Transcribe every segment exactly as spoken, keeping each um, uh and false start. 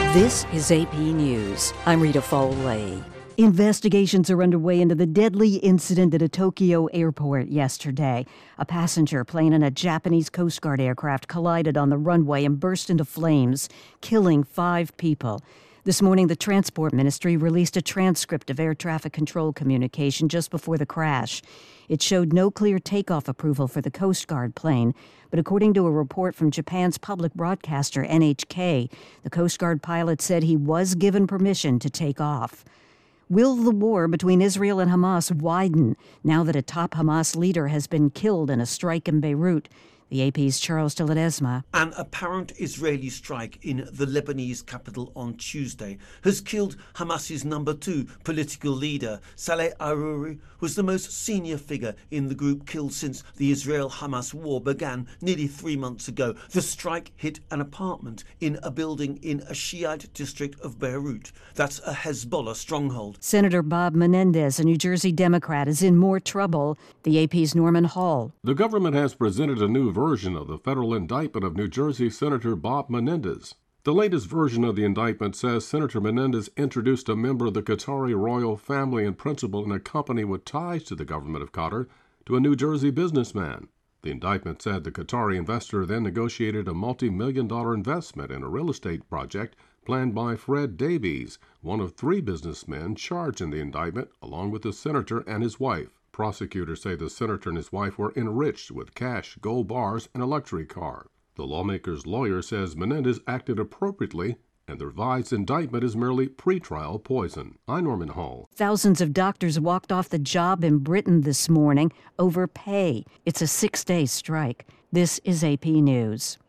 This is A P News. I'm Rita Foley. Investigations are underway into the deadly incident at a Tokyo airport yesterday. A passenger plane and a Japanese Coast Guard aircraft collided on the runway and burst into flames, killing five people. This morning, the Transport Ministry released a transcript of air traffic control communication just before the crash. It showed no clear takeoff approval for the Coast Guard plane, but according to a report from Japan's public broadcaster N H K, the Coast Guard pilot said he was given permission to take off. Will the war between Israel and Hamas widen now that a top Hamas leader has been killed in a strike in Beirut? The A P's Charles de Ledesma. An apparent Israeli strike in the Lebanese capital on Tuesday has killed Hamas's number two political leader. Saleh Aruri was the most senior figure in the group killed since the Israel-Hamas war began nearly three months ago. The strike hit an apartment in a building in a Shiite district of Beirut. That's a Hezbollah stronghold. Senator Bob Menendez, a New Jersey Democrat, is in more trouble. The A P's Norman Hall. The government has presented a new version of the federal indictment of New Jersey Senator Bob Menendez. The latest version of the indictment says Senator Menendez introduced a member of the Qatari royal family and principal in a company with ties to the government of Qatar to a New Jersey businessman. The indictment said the Qatari investor then negotiated a multi-million dollar investment in a real estate project planned by Fred Davies, one of three businessmen charged in the indictment, along with the senator and his wife. Prosecutors say the senator and his wife were enriched with cash, gold bars, and a luxury car. The lawmaker's lawyer says Menendez acted appropriately, and the revised indictment is merely pretrial poison. I'm Norman Hall. Thousands of doctors walked off the job in Britain this morning over pay. It's a six-day strike. This is A P News.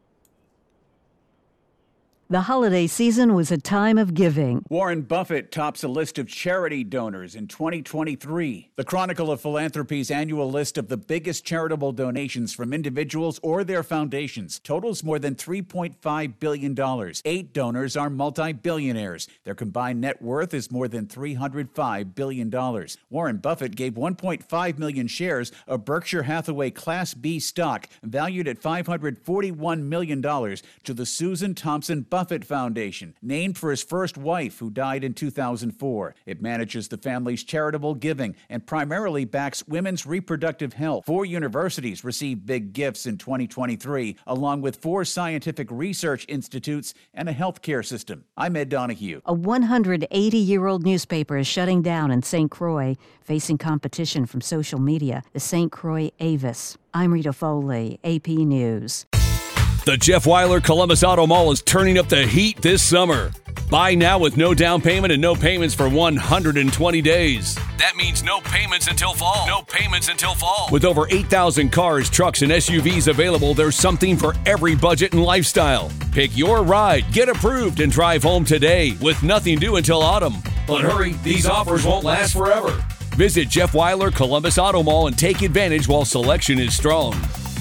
The holiday season was a time of giving. Warren Buffett tops a list of charity donors in twenty twenty-three. The Chronicle of Philanthropy's annual list of the biggest charitable donations from individuals or their foundations totals more than three point five billion dollars. Eight donors are multi-billionaires. Their combined net worth is more than three hundred five billion dollars. Warren Buffett gave one point five million shares of Berkshire Hathaway Class B stock, valued at five hundred forty-one million dollars, to the Susan Thompson Buffett Buffett Foundation, named for his first wife, who died in two thousand four. It manages the family's charitable giving and primarily backs women's reproductive health. Four universities received big gifts in twenty twenty-three, along with four scientific research institutes and a healthcare system. I'm Ed Donahue. A one hundred eighty-year-old newspaper is shutting down in Saint Croix, facing competition from social media, the Saint Croix Avis. I'm Rita Foley, A P News. The Jeff Weiler Columbus Auto Mall is turning up the heat this summer. Buy now with no down payment and no payments for one hundred twenty days. That means no payments until fall. No payments until fall. With over eight thousand cars, trucks, and S U Vs available, there's something for every budget and lifestyle. Pick your ride, get approved, and drive home today with nothing due until autumn. But hurry, these offers won't last forever. Visit Jeff Weiler Columbus Auto Mall and take advantage while selection is strong.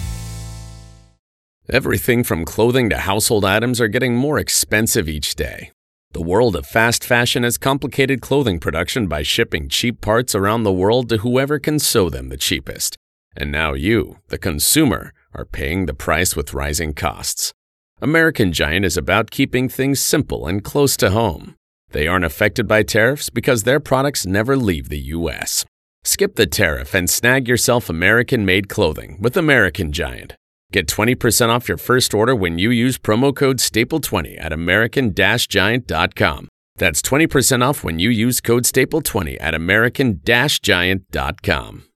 Everything from clothing to household items are getting more expensive each day. The world of fast fashion has complicated clothing production by shipping cheap parts around the world to whoever can sew them the cheapest. And now you, the consumer, are paying the price with rising costs. American Giant is about keeping things simple and close to home. They aren't affected by tariffs because their products never leave the U S. Skip the tariff and snag yourself American-made clothing with American Giant. Get twenty percent off your first order when you use promo code staple twenty at american giant dot com. That's twenty percent off when you use code staple twenty at american giant dot com.